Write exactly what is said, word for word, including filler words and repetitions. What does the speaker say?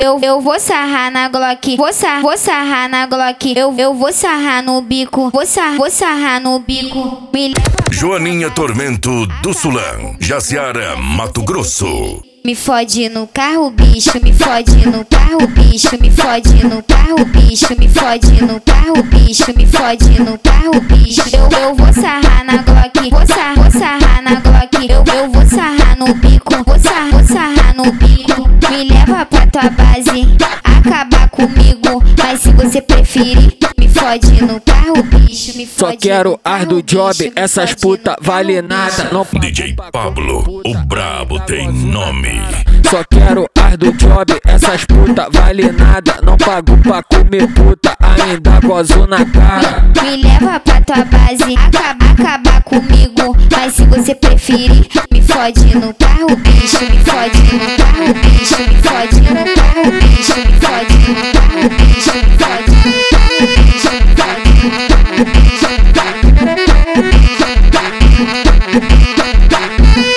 eu, eu vou sarrar na Glock, vou sarrar, vou sarrar na Glock, eu, eu vou sarrar no bico, vou sarrar, vou sarrar no bico. Me leva Joaninha Tormento do Sulão, Jaciara, Mato Grosso. Me fode no carro, bicho, me fode no carro, bicho, me fode no carro, bicho, me fode no carro, bicho, me fode no carro, bicho. Eu, eu vou sarrar na Glock, vou sarrar, vou sarrar na Glock, eu, eu vou sarrar no bico, vou sarrar, vou sarrar no bico. Me leva pra tua base, acabar comigo, mas se você preferir, me fode no carro, bicho, me fode. Só quero ar do job, essas puta vale nada. Não D J Pablo, o brabo tem nome. Só quero ar do job, essas puta vale nada. Não pago pra comer puta, ainda gozo na cara. Me leva pra tua base, acaba, acabar comigo, mas se você preferir, me fode no carro, bicho, me fode no carro, bicho, me fode no carro, bicho, me fode no carro, bicho, me fode no carro, bicho, me fode no carro, bicho, me fode no carro, bicho, me fode no carro.